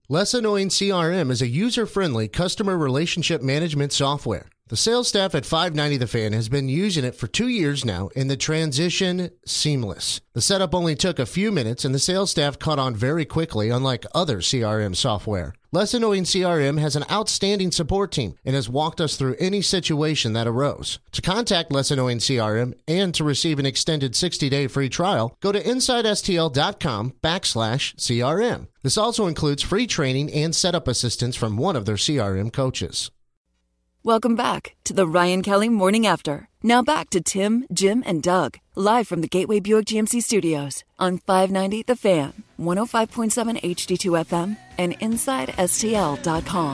Less Annoying CRM is a user-friendly customer relationship management software. The sales staff at 590 The Fan has been using it for 2 years now, and the transition seamless. The setup only took a few minutes, and the sales staff caught on very quickly, unlike other CRM software. Less Annoying CRM has an outstanding support team and has walked us through any situation that arose. To contact Less Annoying CRM and to receive an extended 60-day free trial, go to InsideSTL.com/CRM. This also includes free training and setup assistance from one of their CRM coaches. Welcome back to the Ryan Kelly Morning After. Now back to Tim, Jim, and Doug, live from the Gateway Buick GMC Studios on 590 The Fan, 105.7 HD2 FM, and InsideSTL.com.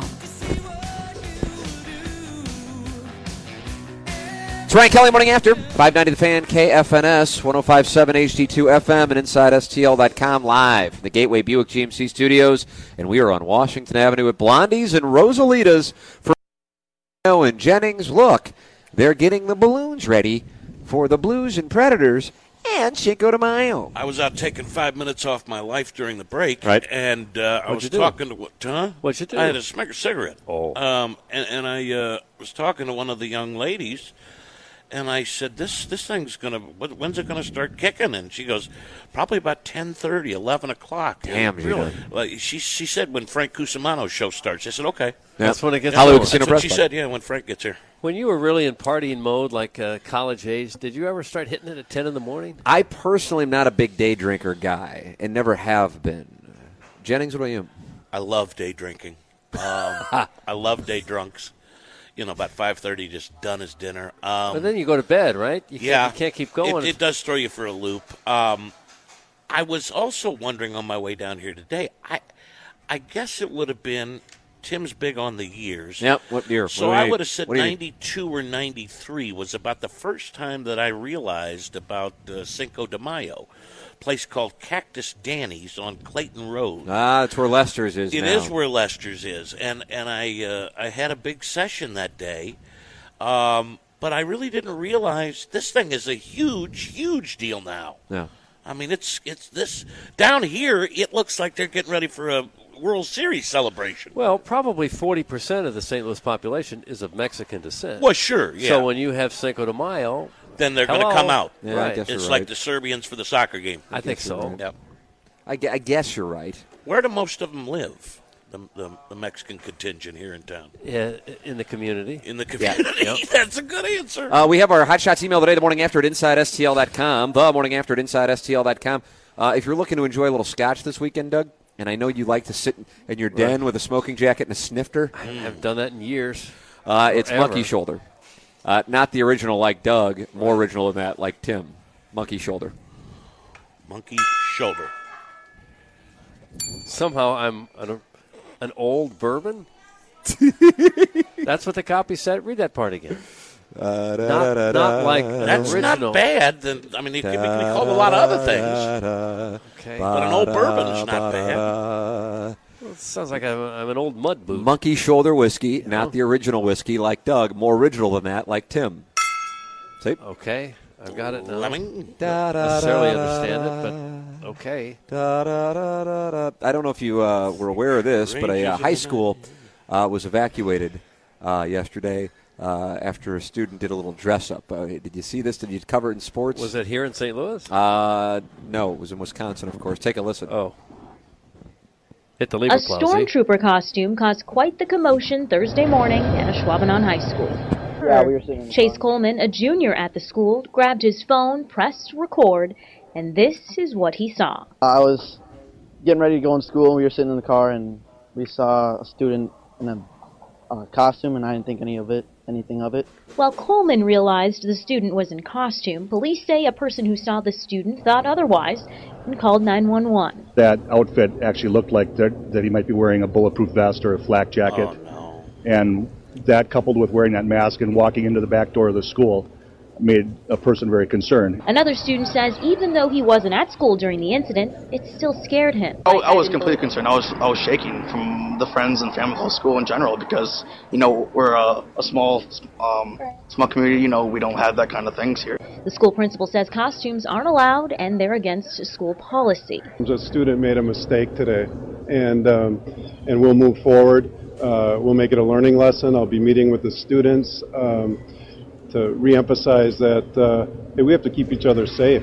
It's Ryan Kelly Morning After, 590 The Fan, KFNS, 105.7 HD2 FM, and InsideSTL.com live from the Gateway Buick GMC Studios. And we are on Washington Avenue at Blondie's and Rosalita's for and Jennings. Look, they're getting the balloons ready for the Blues and Predators and Cinco de Mayo. I was out taking 5 minutes off my life during the break, right? And I was talking to What'd you do? I had a cigarette. Oh, and I was talking to one of the young ladies, and I said, "This thing's gonna. When's it gonna start kicking?" And she goes, "Probably about 10:30, 11 o'clock." Damn, really? Like she said when Frank Cusimano's show starts. I said, "Okay." That's when it gets Hollywood going. Casino That's what Press she said. Yeah, when Frank gets here. When you were really in partying mode, like college age, did you ever start hitting it at 10 in the morning? I personally am not a big day drinker guy and never have been. Jennings, what about you? I love day drinking. I love day drunks. About 5:30, just done as dinner. But then you go to bed, right? You can't keep going. It does throw you for a loop. I was also wondering on my way down here today, I guess it would have been, Tim's big on the years. Yep, what year? So I would have said 92 or 93 was about the first time that I realized about Cinco de Mayo. Place called Cactus Danny's on Clayton Road. That's where Lester's is It now. is where Lester's is. And I had a big session that day. But I really didn't realize this thing is a huge, huge deal now. Yeah. I mean, it's this down here. It looks like they're getting ready for a World Series celebration. Well, probably 40% of the St. Louis population is of Mexican descent. Well, sure, yeah. So when you have Cinco de Mayo, then they're going to come out. Yeah, right. I guess It's you're like right. the Serbians for the soccer game. I think so. Yep. I guess you're right. Where do most of them live? The Mexican contingent here in town. Yeah, in the community. In the community. Yep. That's a good answer. We have our Hot Shots email today, the morning after at InsideSTL.com. The morning after at InsideSTL.com. If you're looking to enjoy a little scotch this weekend, Doug, and I know you like to sit in your den with a smoking jacket and a snifter. I haven't done that in years. It's Monkey Shoulder. Not the original like Doug, more original than that, like Tim. Monkey Shoulder. Monkey Shoulder. Somehow I'm an old bourbon? That's what the copy said? Read that part again. Not like an That's original. not bad. I mean, it can be called a lot of other things. Okay. But an old bourbon is not bad. Well, it sounds like I'm an old mud boot. Monkey Shoulder whiskey, not the original whiskey like Doug. More original than that, like Tim. See? Okay. I've got it now. Lemon. Don't necessarily understand it, but okay. I don't know if you were aware of this, but a high school was evacuated yesterday after a student did a little dress-up. Did you see this? Did you cover it in sports? Was it here in St. Louis? No, it was in Wisconsin, of course. Take a listen. Oh. Hit the A lever plow, see? stormtrooper costume caused quite the commotion Thursday morning at Ashwaubenon High School. Yeah, we were sitting in the Chase car. Coleman, a junior at the school, grabbed his phone, pressed record, and this is what he saw. I was getting ready to go in school, and we were sitting in the car, and we saw a student in a costume, and I didn't think anything of it. While Coleman realized the student was in costume, police say a person who saw the student thought otherwise and called 911. That outfit actually looked like that he might be wearing a bulletproof vest or a flak jacket. Oh, no. And that coupled with wearing that mask and walking into the back door of the school, made a person very concerned. Another student says even though he wasn't at school during the incident, it still scared him. I was completely concerned. I was shaking from the friends and family of school in general because, we're a small community. We don't have that kind of things here. The school principal says costumes aren't allowed and they're against school policy. A student made a mistake today, and we'll move forward. We'll make it a learning lesson. I'll be meeting with the students to reemphasize that we have to keep each other safe.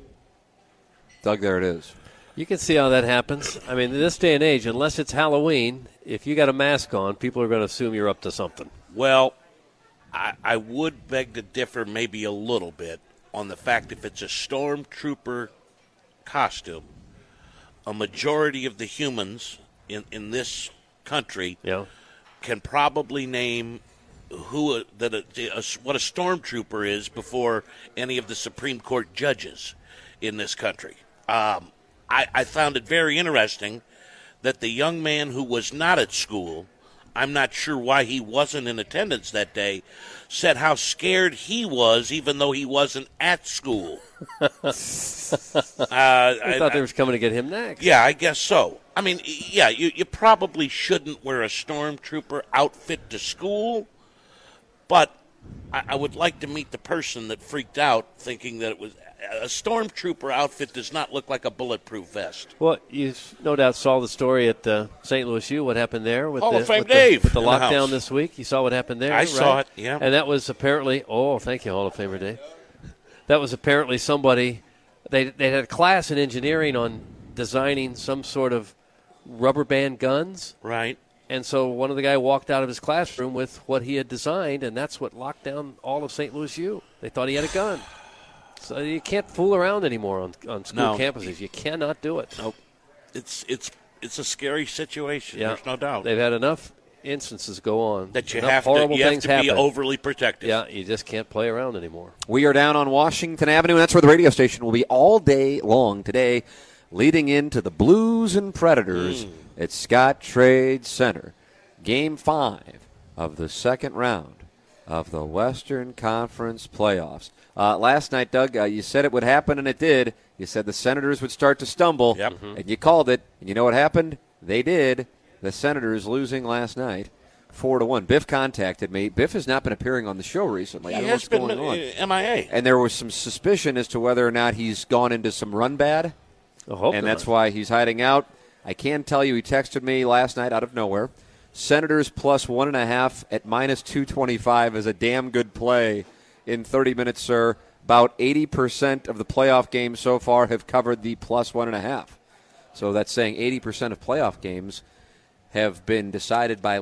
Doug, there it is. You can see how that happens. I mean, in this day and age, unless it's Halloween, if you got a mask on, people are going to assume you're up to something. Well, I would beg to differ maybe a little bit on the fact if it's a stormtrooper costume, a majority of the humans in this country can probably name what a stormtrooper is before any of the Supreme Court judges in this country. I found it very interesting that the young man who was not at school, I'm not sure why he wasn't in attendance that day, said how scared he was even though he wasn't at school. I thought they were coming to get him next. Yeah, I guess so. I mean, yeah, you probably shouldn't wear a stormtrooper outfit to school, but I would like to meet the person that freaked out thinking that it was a stormtrooper outfit does not look like a bulletproof vest. Well, you no doubt saw the story at St. Louis U, what happened there with Hall of Fame with Dave with the lockdown this week. You saw what happened there, I right? saw it, yeah. And that was apparently, thank you, Hall of Famer Dave. That was apparently somebody, they had a class in engineering on designing some sort of rubber band guns. Right. And so one of the guys walked out of his classroom with what he had designed, and that's what locked down all of St. Louis U. They thought he had a gun. So you can't fool around anymore on school campuses. You cannot do it. Nope. It's a scary situation. Yeah. There's no doubt. They've had enough instances go on that you enough have horrible to things happen. be overly protective. Yeah, you just can't play around anymore. We are down on Washington Avenue, and that's where the radio station will be all day long today, leading into the Blues and Predators at Scott Trade Center. Game 5 of the second round of the Western Conference playoffs. Last night, Doug, you said it would happen, and it did. You said the Senators would start to stumble, and you called it. And you know what happened? They did. The Senators losing last night, 4-1. Biff contacted me. Biff has not been appearing on the show recently. I don't know what's going on. MIA. And there was some suspicion as to whether or not he's gone into some run bad, and that's why he's hiding out. I can tell you he texted me last night out of nowhere. Senators plus 1.5 at minus 225 is a damn good play in 30 minutes, sir. About 80% of the playoff games so far have covered the plus 1.5. So that's saying 80% of playoff games have been decided by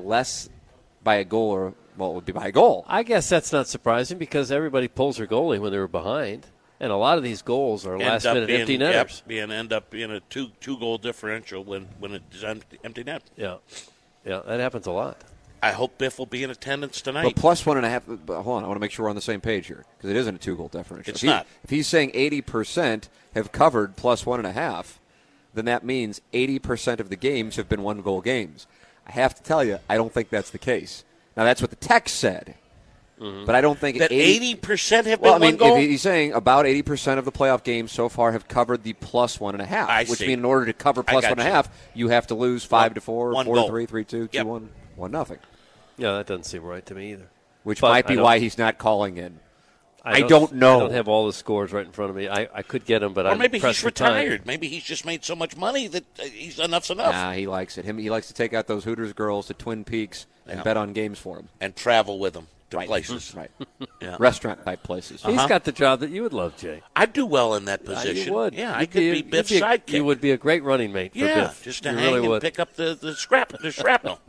a goal, or, well, it would be by a goal. I guess that's not surprising because everybody pulls their goalie when they were behind. And a lot of these goals are last-minute empty netters. End up being a two-goal differential when it's empty net. Yeah, that happens a lot. I hope Biff will be in attendance tonight. But plus 1.5, hold on, I want to make sure we're on the same page here, because it isn't a two-goal differential. It's not. If he's saying 80% have covered plus 1.5, then that means 80% of the games have been one-goal games. I have to tell you, I don't think that's the case. Now, that's what the text said. But I don't think that 80% have been one goal. He's saying about 80% of the playoff games so far have covered the plus 1.5, which means in order to cover plus 1.5, you have to lose 5-4, 4-3, 3-2, 2-1, 1-0. Yeah, that doesn't seem right to me either. Which might be why he's not calling in. I don't know. I don't have all the scores right in front of me. I could get them, but or maybe he's retired. Maybe he's just made so much money that enough's enough. Nah, he likes it. He likes to take out those Hooters girls to Twin Peaks and bet on games for them and travel with them. Places. Right. Restaurant-type places. He's got the job that you would love, Jay. I'd do well in that position. You would. Yeah, I could be Biff's sidekick. You would be a great running mate for Biff. Just to hang and pick up the shrapnel.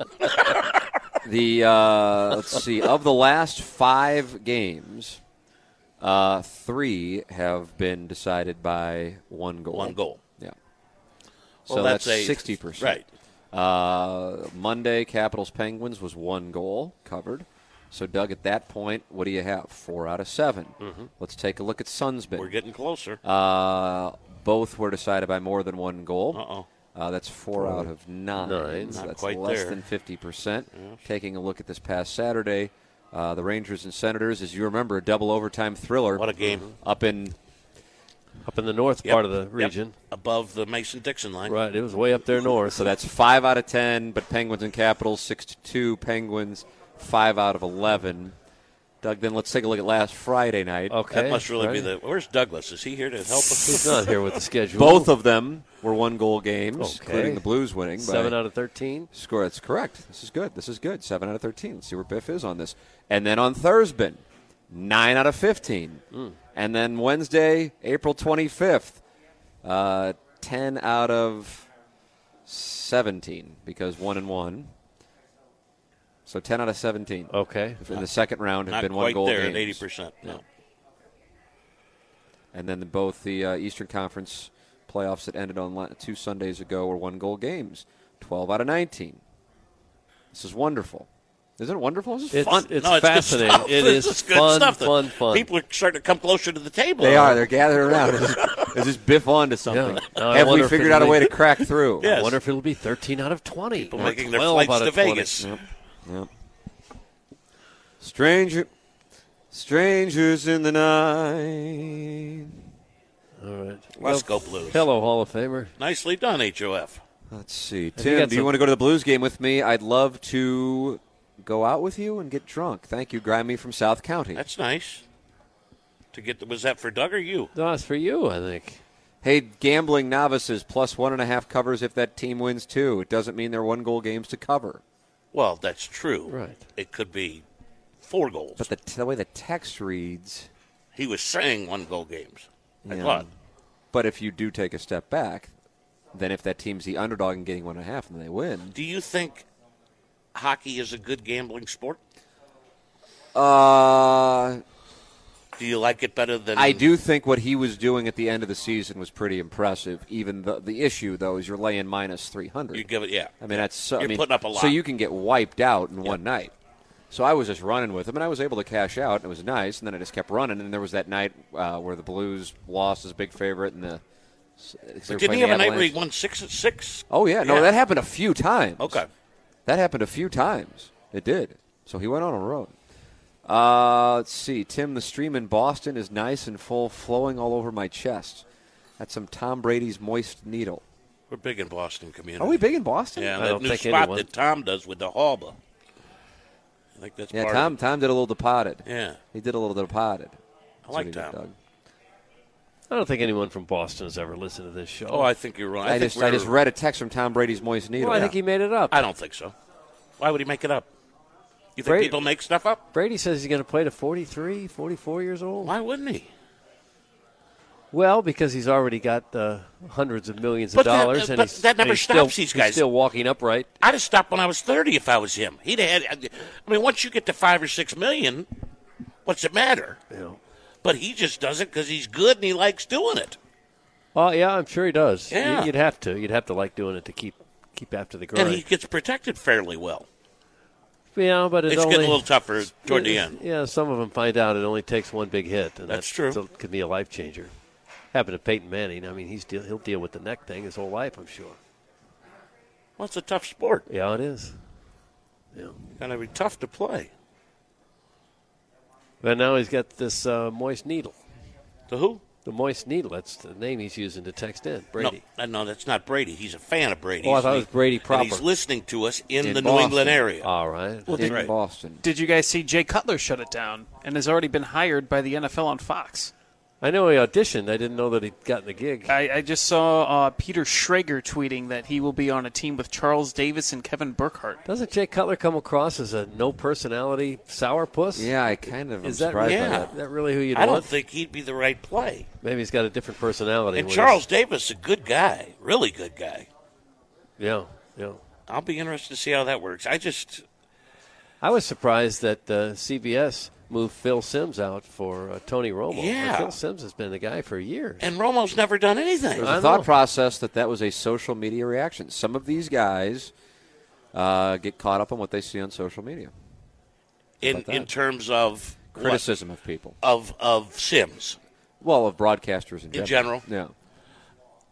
Let's see. Of the last 5 games, 3 have been decided by one goal. One goal. Yeah. So that's 60%. Right. Monday, Capitals Penguins was 1 goal covered. So, Doug, at that point, what do you have? 4 out of 7. Let's take a look at Sunsbin. We're getting closer. Both were decided by more than 1 goal. Uh-oh. That's 4 out of 9. So that's quite less there. than 50%. Taking a look at this past Saturday, The Rangers and Senators, as you remember, a double overtime thriller. What a game. Up in the north part of the region. Above the Mason-Dixon line. Right, it was way up there north. So that's 5 out of 10, but Penguins and Capitals 6-2. Penguins 5 out of 11. Doug, then let's take a look at last Friday night. Okay. That must really be the – where's Douglas? Is he here to help us? He's not here with the schedule. Both of them were one-goal games, Okay. including the Blues winning. 7 out of 13. Score. That's correct. This is good. 7 out of 13. Let's see where Biff is on this. And then on Thursday, 9 out of 15. And then Wednesday, April 25th, 10 out of 17 because 1-1. So 10 out of 17. Okay. In the second round have been Not quite one-goal there games. at 80%. No. And then both the Eastern Conference playoffs that ended on 2 Sundays ago were one-goal games. 12 out of 19. This is wonderful. Isn't it wonderful? This is fun. It's No, it's good fascinating. stuff. It This is good fun, stuff. fun. People are starting to come closer to the table. They are. They're gathering around. Is this Biff on to something? Yeah. Now, I Have we wonder if figured it'll out a be- way to crack through? Yes. I wonder if it'll be 13 out of 20. People or making their 12 flights out to of 20. Vegas. Yep. Strangers in the night. All right. Let's go Blues. Hello, Hall of Famer. Nicely done, HOF. Let's see. you Tim, got do you some- want to go to the Blues game with me? I'd love to go out with you and get drunk. Thank you, Grimy from South County. That's nice. Was that for Doug or you? No, it's for you, I think. Hey, gambling novices, plus 1.5 covers if that team wins, too. It doesn't mean they're one-goal games to cover. Well, that's true. Right. It could be 4 goals. But the way the text reads... He was saying 1-goal games. I Yeah. thought. But if you do take a step back, then if that team's the underdog and getting 1.5 and they win... Do you think hockey is a good gambling sport? Do you like it better than... I do think what he was doing at the end of the season was pretty impressive. Even the issue, though, is you're laying minus 300. You give it, yeah. I mean, that's so, You're putting up a lot. So you can get wiped out in one night. So I was just running with him, and I was able to cash out, and it was nice. And then I just kept running. And there was that night where the Blues lost as a big favorite, and But didn't he have a night where he won 6-6? Oh yeah, no, that happened a few times. Okay, that happened a few times. It did. So he went on a road. Let's see. Tim, the stream in Boston is nice and full, flowing all over my chest. That's some Tom Brady's moist needle. We're big in Boston community. Are we big in Boston? Yeah, I that don't new think spot anyone. that Tom does with the Halba. I think that's part of it. Tom did a little departed. Yeah. He did a little departed. I like Tom. I don't think anyone from Boston has ever listened to this show. Oh, I think you're wrong. I just read a text from Tom Brady's moist needle. Well, I think he made it up. I don't think so. Why would he make it up? You think people make stuff up? Brady says he's going to play to 43, 44 years old. Why wouldn't he? Well, because he's already got hundreds of millions of dollars, and that never stops these guys. He's still walking upright. I'd have stopped when I was 30 if I was him. He'd have had. I mean, once you get to $5 or $6 million, what's it matter? Yeah. But he just does it because he's good and he likes doing it. Oh yeah, I'm sure he does. Yeah. You'd have to. You'd have to like doing it to keep after the grind. And he gets protected fairly well. Yeah, but it's getting a little tougher toward the end. Yeah, some of them find out it only takes one big hit, and that's true. It could be a life changer. Happened to Peyton Manning. I mean, he'll deal with the neck thing his whole life, I'm sure. Well, it's a tough sport. Yeah, it is. Yeah, going to be tough to play. But now he's got this moist needle. The who? The moist needle. That's the name he's using to text in. Brady. No, that's not Brady. He's a fan of Brady. Oh, I thought it was Brady proper. And he's listening to us in the Boston. New England area. All right. Well, in Boston. Did you guys see Jay Cutler shut it down and has already been hired by the NFL on Fox? I know he auditioned. I didn't know that he'd gotten the gig. I just saw Peter Schrager tweeting that he will be on a team with Charles Davis and Kevin Burkhardt. Doesn't Jay Cutler come across as a no-personality sourpuss? Yeah, I kind of am Is that surprised really, by that. Is that really who you'd I want? don't think he'd be the right play. Maybe he's got a different personality. And Charles Davis, a good guy, really good guy. Yeah. I'll be interested to see how that works. I was surprised that CBS moved Phil Simms out for Tony Romo. Yeah. Phil Simms has been the guy for years. And Romo's never done anything. There's a thought process that was a social media reaction. Some of these guys get caught up on what they see on social media. In terms of criticism of people. Of Sims. Well, of broadcasters in general. In general? Yeah.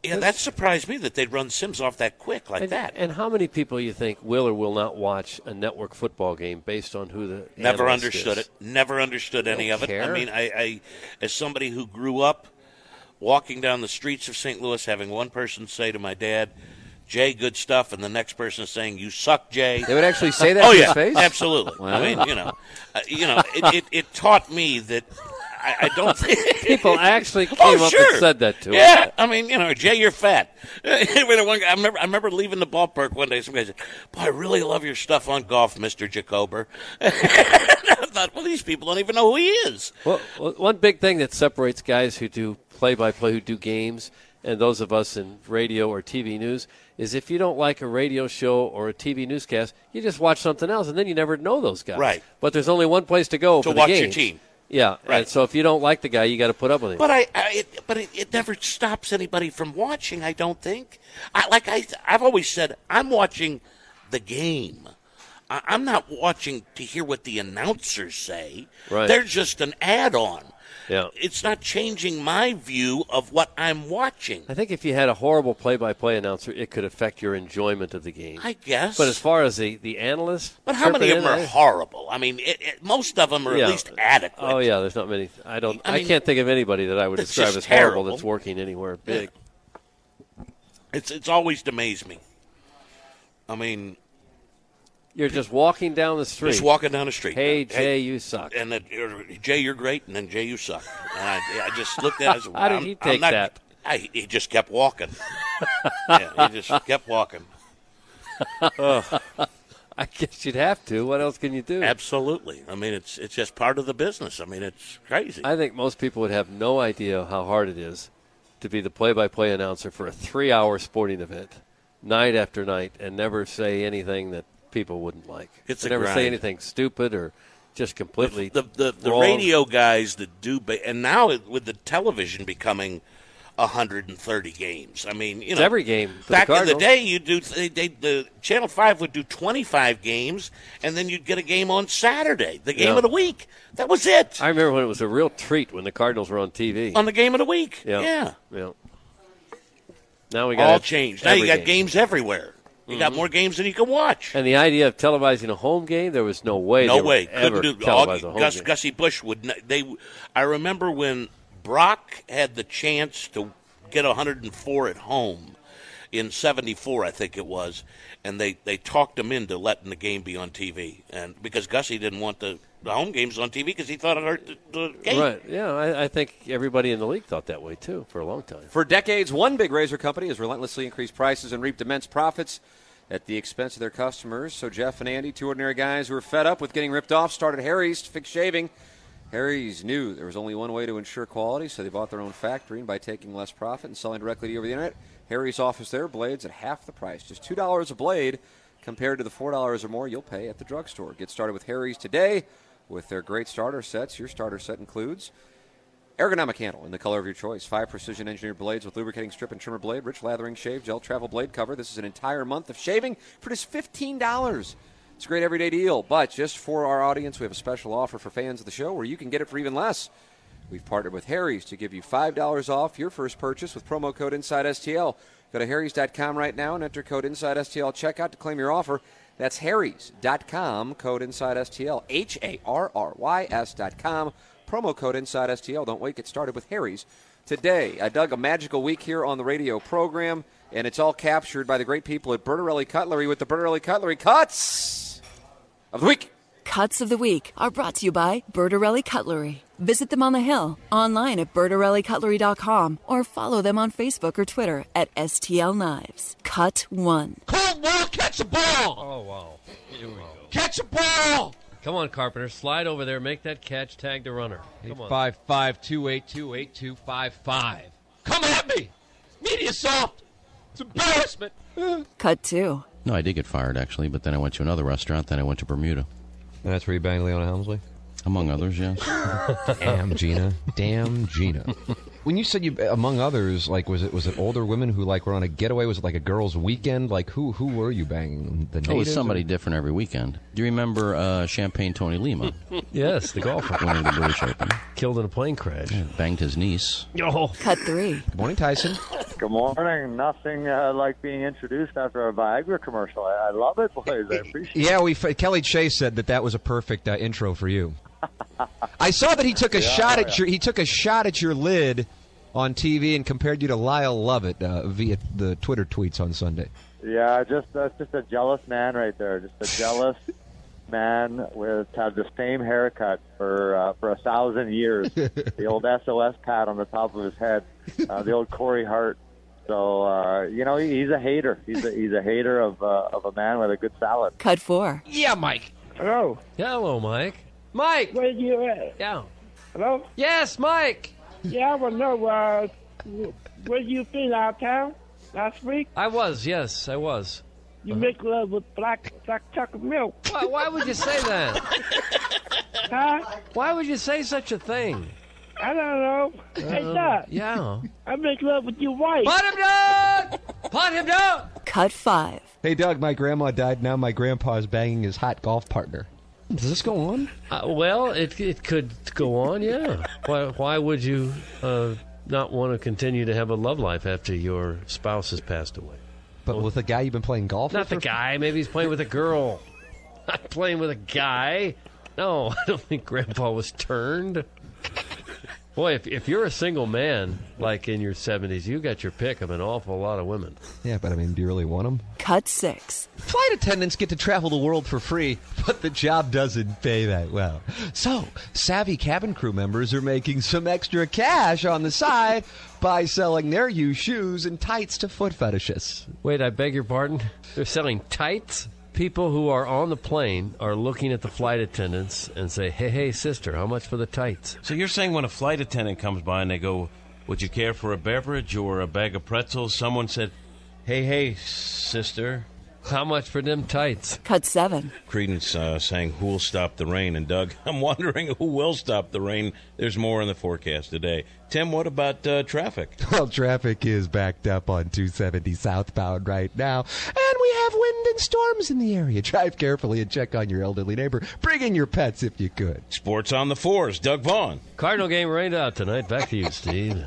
Yeah, that surprised me that they'd run Sims off that quick like that. And how many people you think will or will not watch a network football game based on who the Never analyst understood is? it. Never understood any of it. Care. I mean, I as somebody who grew up walking down the streets of St. Louis, having one person say to my dad, "Jay, good stuff," and the next person is saying, "You suck, Jay." They would actually say that to his face? Absolutely. Wow. I mean, it taught me that I don't think people actually came up and said that to him. Yeah, I mean, Jay, you're fat. I remember leaving the ballpark one day. Some guy said, "Boy, I really love your stuff on golf, Mr. Jacober." I thought, well, these people don't even know who he is. Well, one big thing that separates guys who do play-by-play, who do games, and those of us in radio or TV news is if you don't like a radio show or a TV newscast, you just watch something else, and then you never know those guys. Right. But there's only one place to go To for the watch your games. team. Yeah, Right. and so if you don't like the guy, you got to put up with him. But it never stops anybody from watching. I don't think. I've always said, I'm watching the game. I'm not watching to hear what the announcers say. Right. They're just an add-on. Yeah. It's not changing my view of what I'm watching. I think if you had a horrible play-by-play announcer, it could affect your enjoyment of the game. I guess. But as far as the analysts, But how many of them are horrible? I mean, most of them are at least adequate. Oh yeah, there's not many. I mean, can't think of anybody that I would it's describe just as horrible terrible. that's working anywhere big. It's always amazed me. I mean, you're just walking down the street. Just walking down the street. Hey, Jay, you suck. And then, Jay, you're great, and then Jay, you suck. And I just looked at it. I said, How did he take that? He just kept walking. Yeah, he just kept walking. I guess you'd have to. What else can you do? Absolutely. I mean, it's just part of the business. I mean, it's crazy. I think most people would have no idea how hard it is to be the play-by-play announcer for a 3-hour sporting event, night after night, and never say anything that people wouldn't like. It's a never grind. say anything stupid or just completely the wrong. radio guys that do, and now with the television becoming 130 games. I mean, It's every game for the Back in the Cardinals. day, the Channel 5 would do 25 games, and then you'd get a game on Saturday, the game Yeah. of the week. That was it. I remember when it was a real treat when the Cardinals were on TV. On the game of the week. Yeah. Now we got all changed. Now you every got game. games everywhere. You got more games than you can watch. And the idea of televising a home game, there was no way. No they way. would ever Couldn't do televise a home game. Gussie Busch would. I remember when Brock had the chance to get 104 at home in '74, I think it was, and they talked him into letting the game be on TV, and because Gussie didn't want the home games on TV because he thought it hurt the game. Right. Yeah, I think everybody in the league thought that way, too, for a long time. For decades, one big razor company has relentlessly increased prices and reaped immense profits at the expense of their customers. So Jeff and Andy, two ordinary guys who were fed up with getting ripped off, started Harry's to fix shaving. Harry's knew there was only one way to ensure quality, so they bought their own factory, and by taking less profit and selling directly to you over the internet, Harry's offers their blades at half the price, just $2 a blade compared to the $4 or more you'll pay at the drugstore. Get started with Harry's today with their great starter sets. Your starter set includes ergonomic handle in the color of your choice, 5 precision-engineered blades with lubricating strip and trimmer blade, rich lathering shave, gel travel blade cover. This is an entire month of shaving for just $15. It's a great everyday deal, but just for our audience, we have a special offer for fans of the show where you can get it for even less. We've partnered with Harry's to give you $5 off your first purchase with promo code InsideSTL. Go to harrys.com right now and enter code InsideSTL at checkout to claim your offer. That's harrys.com, code InsideSTL, HARRYS.com, promo code InsideSTL. Don't wait, get started with Harry's today. I dug a magical week here on the radio program, and it's all captured by the great people at Bertarelli Cutlery with the Bertarelli Cutlery Cuts of the Week. Cuts of the Week are brought to you by Bertarelli Cutlery. Visit them on the Hill, online at BertarelliCutlery.com, or follow them on Facebook or Twitter at STL Knives. Cut 1. Cold ball, catch a ball! Oh, wow. Here we go. Catch a ball! Come on, Carpenter. Slide over there. Make that catch. Tag the runner. Come on. 855-282-8255. Come at me! Media soft! It's embarrassment! Cut 2. No, I did get fired, actually, but then I went to another restaurant, then I went to Bermuda. And that's where you banged Leona Helmsley? Among others, yes. Damn, Gina. Damn, Gina. When you said you, among others, like, was it older women who, like, were on a getaway? Was it like a girls' weekend? Like, who were you banging? The natives? It was somebody different every weekend. Do you remember Champagne Tony Lima? Yes, the golfer. Winning the British Open. Killed in a plane crash. Yeah, banged his niece. Oh. Cut 3. Good morning, Tyson. Good morning. Nothing like being introduced after a Viagra commercial. I love it, boys. I appreciate it. Yeah, Kelly Chase said that was a perfect intro for you. I saw that he took a shot at your lid on TV and compared you to Lyle Lovett via the Twitter tweets on Sunday. Yeah, that's just a jealous man right there. Just a jealous man had the same haircut for 1,000 years. The old SOS pat on the top of his head. The old Corey Hart. So he's a hater. He's a hater of a man with a good salad. Cut 4. Yeah, Mike. Hello. Yeah, hello, Mike. Mike. Where you at? Yeah. Hello. Yes, Mike. Yeah, I want to know where you been out of town last week? I was. Yes, I was. You make love with black chocolate milk. Why would you say that? Huh? Why would you say such a thing? I don't know. Hey, Doc. Yeah. I make love with your wife. Put him down! Put him down! Cut 5. Hey, Doug, my grandma died. Now my grandpa's banging his hot golf partner. Does this go on? Well, it could go on, yeah. Why would you not want to continue to have a love life after your spouse has passed away? But with a guy you've been playing golf with? Not the guy. Maybe he's playing with a girl. Not playing with a guy. No, I don't think Grandpa was turned. Boy, if you're a single man, like in your 70s, you got your pick of an awful lot of women. Yeah, but I mean, do you really want them? Cut 6. Flight attendants get to travel the world for free, but the job doesn't pay that well. So, savvy cabin crew members are making some extra cash on the side by selling their used shoes and tights to foot fetishists. Wait, I beg your pardon? They're selling tights? People who are on the plane are looking at the flight attendants and say, hey, sister, how much for the tights? So you're saying when a flight attendant comes by and they go, would you care for a beverage or a bag of pretzels? Someone said, hey, sister. How much for them tights? Cut 7. Creedence saying, who'll stop the rain? And Doug, I'm wondering who will stop the rain. There's more in the forecast today. Tim, what about traffic? Well, traffic is backed up on 270 southbound right now. And we have wind and storms in the area. Drive carefully and check on your elderly neighbor. Bring in your pets if you could. Sports on the 4s. Doug Vaughn. Cardinal game rained out tonight. Back to you, Steve.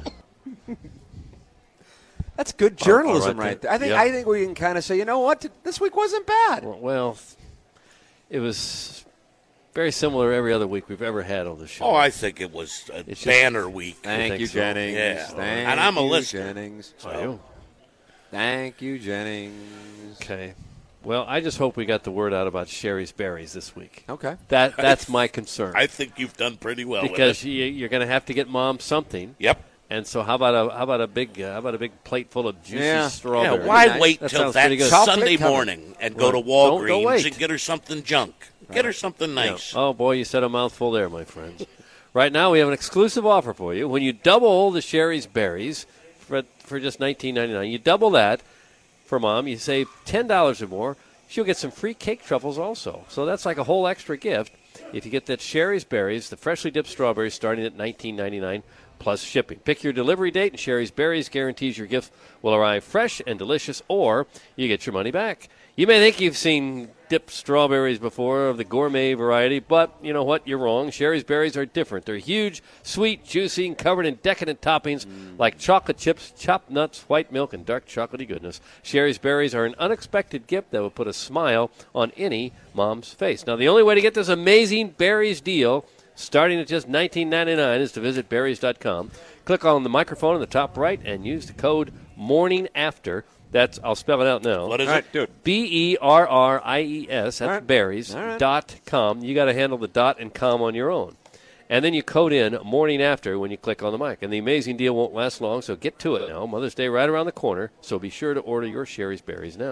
That's good journalism right there. I think we can kind of say, you know what, this week wasn't bad. Well, it was very similar to every other week we've ever had on the show. Oh, I think it was a banner week. Thank you, so. Jennings. Yeah. And I'm a listener. Jennings. So. Thank you, Jennings. Okay. Well, I just hope we got the word out about Sherry's Berries this week. Okay. That's my concern. I think you've done pretty well because with it. You're going to have to get Mom something. Yep. And so how about a big plate full of juicy strawberries? Yeah, why wait till that Sunday morning and go to Walgreens and get her something junk? Get her something nice. Yeah. Oh, boy, you said a mouthful there, my friends. Right now we have an exclusive offer for you. When you double the Sherry's Berries for just $19.99, you double that for Mom. You save $10 or more. She'll get some free cake truffles also. So that's like a whole extra gift if you get that Sherry's Berries, the freshly dipped strawberries starting at $19.99. Plus shipping. Pick your delivery date, and Sherry's Berries guarantees your gift will arrive fresh and delicious, or you get your money back. You may think you've seen dipped strawberries before of the gourmet variety, but you know what? You're wrong. Sherry's Berries are different. They're huge, sweet, juicy, and covered in decadent toppings like chocolate chips, chopped nuts, white milk, and dark chocolatey goodness. Sherry's Berries are an unexpected gift that will put a smile on any mom's face. Now, the only way to get this amazing berries deal, starting at just $19.99, is to visit berries.com. Click on the microphone in the top right and use the code MORNINGAFTER. I'll spell it out now. What is it? Dude. BERRIES. That's berries.com. You got to handle the dot and com on your own. And then you code in Morning After when you click on the mic. And the amazing deal won't last long, so get to it now. Mother's Day right around the corner, so be sure to order your Sherry's Berries now.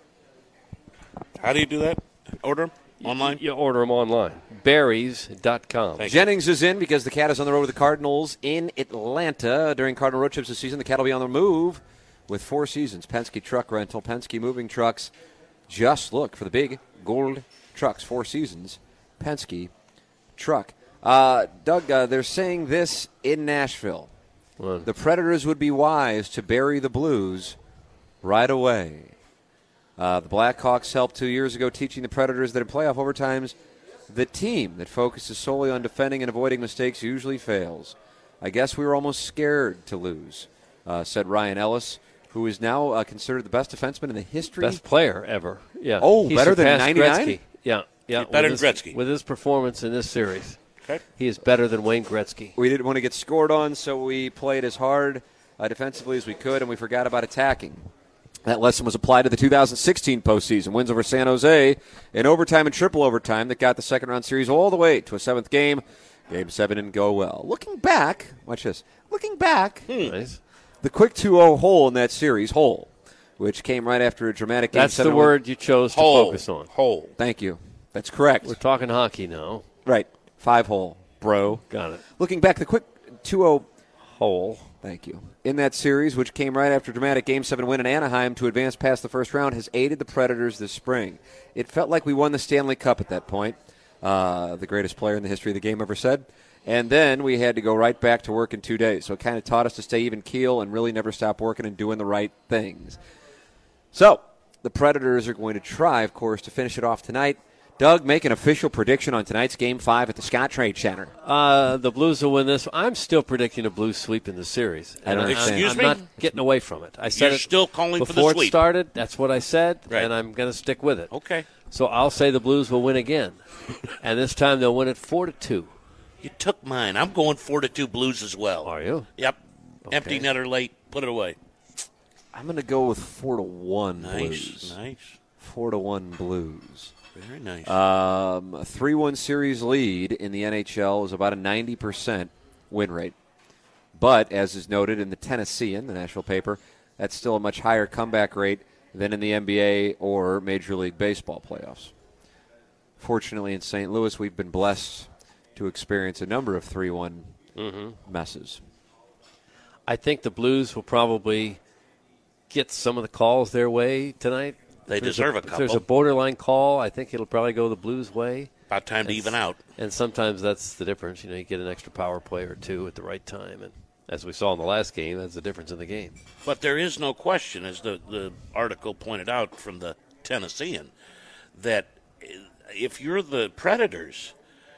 How do you do that? Order them? Online? You order them online. Berries.com. Jennings is in because the Cat is on the road with the Cardinals in Atlanta. During Cardinal road trips this season, the Cat will be on the move with Four Seasons, Penske Truck Rental, Penske Moving Trucks. Just look for the big gold trucks, Four Seasons, Penske Truck. Doug, they're saying this in Nashville. The Predators would be wise to bury the Blues right away. The Blackhawks helped 2 years ago teaching the Predators that in playoff overtimes, the team that focuses solely on defending and avoiding mistakes usually fails. I guess we were almost scared to lose, said Ryan Ellis, who is now considered the best defenseman in the history. Best player ever. Yeah. Oh, he better than surpassed 99? Gretzky. Yeah. He's better than Gretzky. With his performance in this series. Okay. He is better than Wayne Gretzky. We didn't want to get scored on, so we played as hard defensively as we could, and we forgot about attacking. That lesson was applied to the 2016 postseason. Wins over San Jose in overtime and triple overtime that got the second-round series all the way to a seventh game. Game 7 didn't go well. Looking back, watch this. Looking back, nice. The quick 2-0 hole in that series, which came right after a dramatic Game 7. That's the word you chose to focus on. Hole. Thank you. That's correct. We're talking hockey now. Right. 5-hole, bro. Got it. Looking back, the quick 2-0 hole, thank you, in that series, which came right after a dramatic Game 7 win in Anaheim to advance past the first round, has aided the Predators this spring. It felt like we won the Stanley Cup at that point. The greatest player in the history of the game ever said. And then we had to go right back to work in 2 days. So it kind of taught us to stay even keel and really never stop working and doing the right things. So the Predators are going to try, of course, to finish it off tonight. Doug, make an official prediction on tonight's Game 5 at the Scott Trade Center. The Blues will win this. I'm still predicting a Blues sweep in the series. I don't understand. Excuse I'm me? not getting away from it. I said You're still calling for the before sweep. it started. That's what I said, Right. and I'm going to stick with it. Okay. So I'll say the Blues will win again, and this time they'll win it 4-2. You took mine. I'm going 4-2 Blues as well. Are you? Yep. Empty netter late. Put it away. I'm going to go with 4-1 Nice. Blues. Nice. 4-1 Blues. Very nice. A 3-1 series lead in the NHL is about a 90% win rate. But, as is noted in the Tennessean, the national paper, that's still a much higher comeback rate than in the NBA or Major League Baseball playoffs. Fortunately, in St. Louis, we've been blessed to experience a number of 3-1 messes. I think the Blues will probably get some of the calls their way tonight. They deserve a couple. If there's a borderline call, I think it'll probably go the Blues' way. About time to even out. And sometimes that's the difference. You get an extra power play or two at the right time. And as we saw in the last game, that's the difference in the game. But there is no question, as the article pointed out from the Tennessean, that if you're the Predators,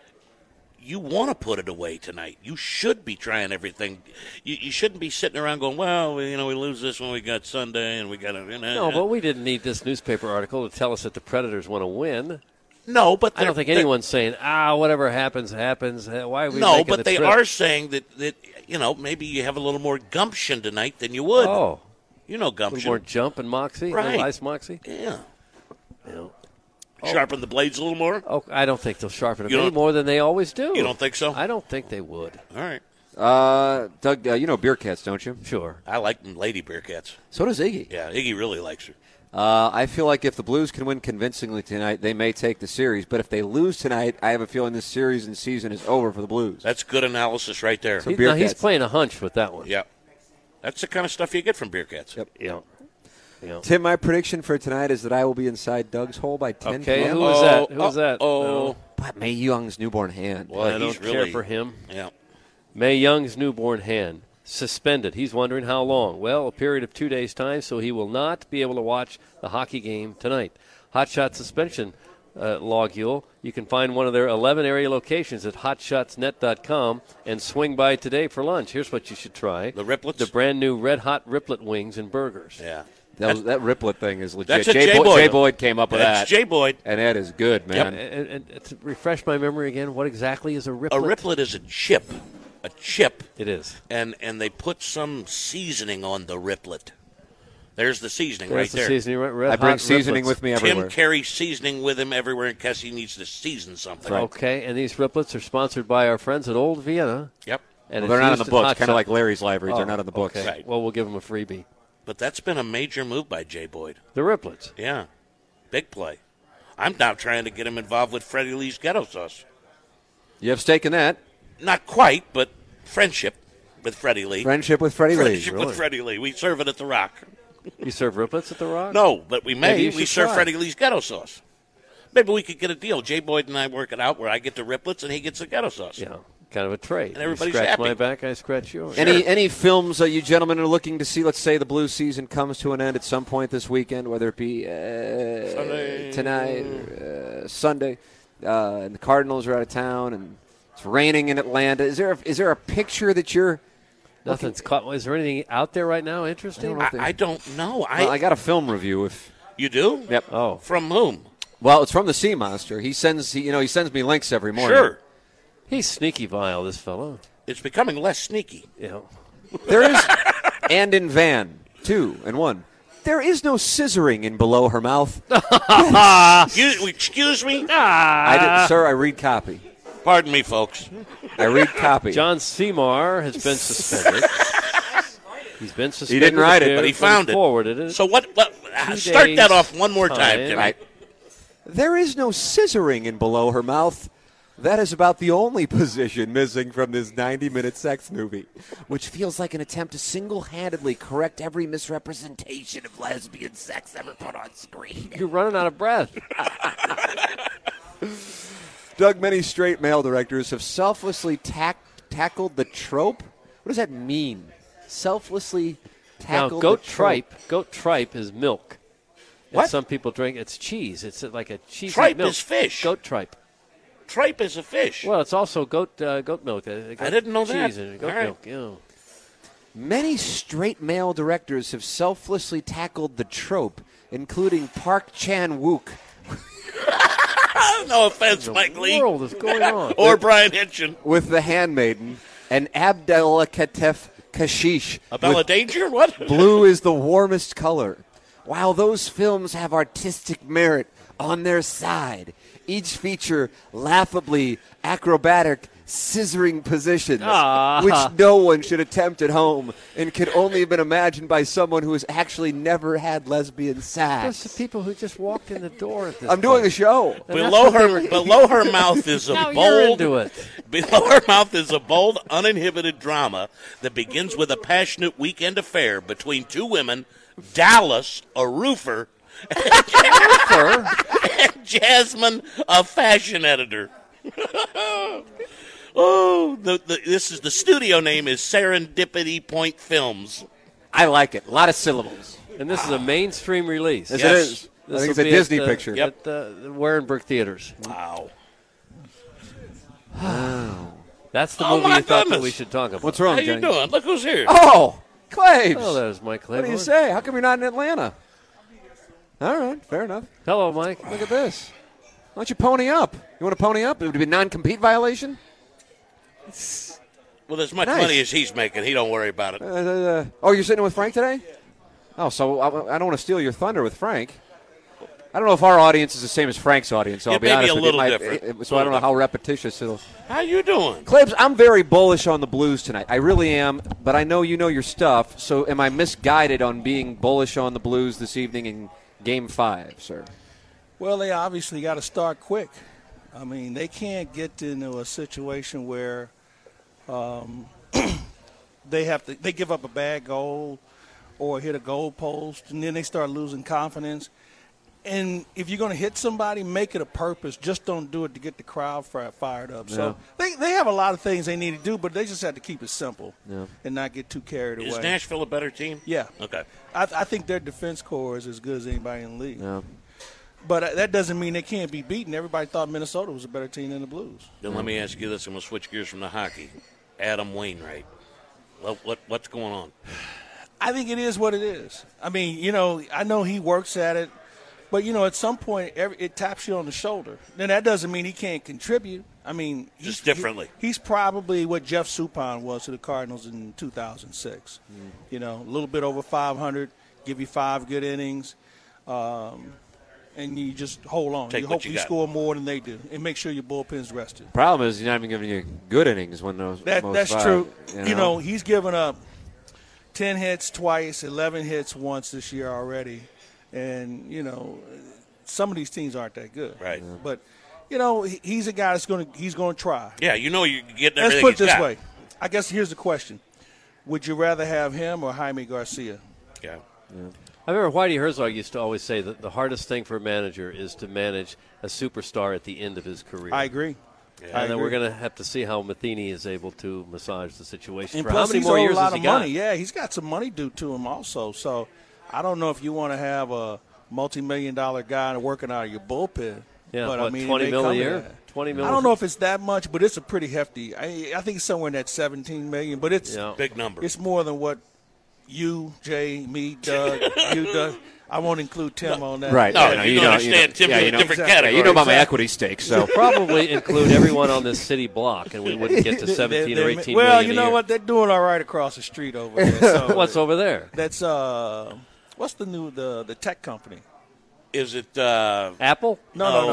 you want to put it away tonight. You should be trying everything. You shouldn't be sitting around going, well, we lose this one, we got Sunday, and we got to. No, but we didn't need this newspaper article to tell us that the Predators want to win. No, but I don't think anyone's saying, whatever happens, happens. Why are we No, making but the they trip? are saying that maybe you have a little more gumption tonight than you would. Oh. Gumption. A little more jump and moxie? Right. A little ice moxie? Yeah. Sharpen the blades a little more? Oh, I don't think they'll sharpen them any more than they always do. You don't think so? I don't think they would. All right. Doug, you know beer cats, don't you? Sure. I like them lady beer cats. So does Iggy. Yeah, Iggy really likes her. I feel like if the Blues can win convincingly tonight, they may take the series. But if they lose tonight, I have a feeling this series and season is over for the Blues. That's good analysis right there. So he's playing a hunch with that one. Yeah. That's the kind of stuff you get from beer cats. Yep. Yeah. Tim, my prediction for tonight is that I will be inside Doug's hole by 10 Okay, p.m. who is that? Who is that? Oh, but Mae Young's newborn hand. Well, I don't care for him. Yeah. Mae Young's newborn hand suspended. He's wondering how long. Well, a period of 2 days' time, so he will not be able to watch the hockey game tonight. Hotshot suspension logule. You can find one of their 11 area locations at hotshotsnet.com and swing by today for lunch. Here's what you should try. The Riplets? The brand new Red Hot Riplet wings and burgers. Yeah. That Riplet thing is legit. That's a Jay Boyd. Jay Boyd came up with that. That's Jay Boyd. And that is good, man. And to refresh my memory again, what exactly is a Riplet? A Riplet is a chip. A chip. It is. And they put some seasoning on the Riplet. There's the seasoning There's right the there. Seasoning, Red I bring Hot seasoning Riplets. with me everywhere. Tim carries seasoning with him everywhere in case he needs to season something. Right. Okay, and these Riplets are sponsored by our friends at Old Vienna. Yep. And Well, they're not on the used books, hot kind of shot. like Larry's Libraries. Oh, They're not on the books. Okay. Right. Well, we'll give them a freebie. But that's been a major move by Jay Boyd. The Riplets. Yeah. Big play. I'm now trying to get him involved with Freddie Lee's ghetto sauce. You have stake in that. Not quite, but friendship with Freddie Lee. Friendship with Freddie Lee. Friendship Really? with Freddie Lee. We serve it at the Rock. You serve Riplets at the Rock? No, but we Maybe may. you We should serve try. Freddie Lee's ghetto sauce. Maybe we could get a deal. Jay Boyd and I work it out where I get the Riplets and he gets the ghetto sauce. Yeah, kind of a trade. And everybody's you scratch happy. my back, I scratch yours. Any films you gentlemen are looking to see? Let's say the Blues season comes to an end at some point this weekend, whether it be tonight, Sunday, and the Cardinals are out of town, and it's raining in Atlanta. Is there a picture that you're Nothing's caught. Is there anything out there right now interesting? I don't know. Well, I got a film review. If you do? Yep. Oh, from whom? Well, it's from the Sea Monster. He sends me links every morning. Sure. He's sneaky vile, this fellow. It's becoming less sneaky. Yeah. There is, and in Van 2 and 1. There is no scissoring in below her mouth. Excuse me? Sir, I read copy. Pardon me, folks. I read copy. John Seymour has been suspended. He's been suspended. He didn't write it, but he found it. Forwarded it. So start that off one more time, Timmy. Right. There is no scissoring in below her mouth. That is about the only position missing from this 90-minute sex movie, which feels like an attempt to single-handedly correct every misrepresentation of lesbian sex ever put on screen. You're running out of breath. Doug, many straight male directors have selflessly tackled the trope. What does that mean? Selflessly tackled now, the trope. Goat tripe is milk. What? And some people drink. It's cheese. It's like a cheese. Tripe milk. is fish. Goat tripe. Tripe is a fish. Well, it's also goat milk. I didn't know that. Cheese and goat milk. Yeah. Many straight male directors have selflessly tackled the trope, including Park Chan-wook. No offense, Mike Lee. What in the world is going on? Or Brian Hitchin. With The Handmaiden and Abdelkatef Kashish. A Bella Danger? What? Blue is the warmest color. While those films have artistic merit on their side, each feature laughably acrobatic scissoring positions, which no one should attempt at home and could only have been imagined by someone who has actually never had lesbian sex. There's the people who just walked in the door at this I'm doing a show. Below her mouth is a now bold. You're into it. Below her mouth is a bold, uninhibited drama that begins with a passionate weekend affair between two women, Dallas, a roofer, and Jasmine, a fashion editor. This is the studio name is Serendipity Point Films. I like it. A lot of syllables. And this is a mainstream release. Yes, it is. I think it's a Disney picture. At the Warenberg Theaters. Wow. That's the movie you thought that we should talk about. What's wrong, How Jenny? you doing? Look who's here. Oh, Claves. Oh, there's Mike Claiborne. What do you say? How come you're not in Atlanta? All right, fair enough. Hello, Mike. Look at this. Why don't you pony up? You want to pony up? It would be a non-compete violation? Well, as much money as he's making, he don't worry about it. Oh, you're sitting with Frank today? Oh, so I don't want to steal your thunder with Frank. I don't know if our audience is the same as Frank's audience, so I'll be honest with you. Maybe a little different. So I don't know how repetitious it'll... How you doing? Claibs, I'm very bullish on the Blues tonight. I really am, but I know you know your stuff, so am I misguided on being bullish on the Blues this evening in Game 5, sir? Well, they obviously got to start quick. I mean, they can't get into a situation where they give up a bad goal or hit a goal post, and then they start losing confidence. And if you're going to hit somebody, make it a purpose. Just don't do it to get the crowd fired up. Yeah. So they have a lot of things they need to do, but they just have to keep it simple and not get too carried away. Is Nashville a better team? Yeah. Okay. I think their defense core is as good as anybody in the league. Yeah. But that doesn't mean they can't be beaten. Everybody thought Minnesota was a better team than the Blues. Then let me ask you this. I'm going to switch gears from the hockey. Adam Wainwright. What's going on? I think it is what it is. I mean, I know he works at it. But, at some point, it taps you on the shoulder. Then that doesn't mean he can't contribute. I mean, just differently. He's probably what Jeff Suppan was to the Cardinals in 2006. A little bit over 500, give you 5 good innings, and you just hold on. You hope you score more than they do, and make sure your bullpen's rested. Problem is, he's not even giving you good innings when those. That's 5, true. He's given up 10 hits twice, 11 hits once this year already. And, some of these teams aren't that good. Right. Yeah. But, he's a guy that's going to try. Yeah, you're getting everything. Let's put it this got. way. I guess here's the question. Would you rather have him or Jaime Garcia? Yeah. I remember Whitey Herzog used to always say that the hardest thing for a manager is to manage a superstar at the end of his career. I agree. Yeah. And then we're going to have to see how Matheny is able to massage the situation. And for plus how many more years a lot has he of got? money. Yeah, he's got some money due to him also. So I don't know if you want to have a multi-million-dollar guy working out of your bullpen. Yeah, but what, 20 mil a year? 20 mil. I don't know if it's that much, but it's a pretty hefty. I think it's somewhere in that 17 million. But it's big number. It's more than what you, Jay, me, Doug, you, Doug. I won't include Tim on that. Right. No, you don't understand. Tim's in a different category. You know about my equity stake, so probably include everyone on this city block, and we wouldn't get to 17 or 18 well, million you a know year. what? They're doing all right across the street over there. So What's over there? That's what's the new the tech company? Is it Apple? No.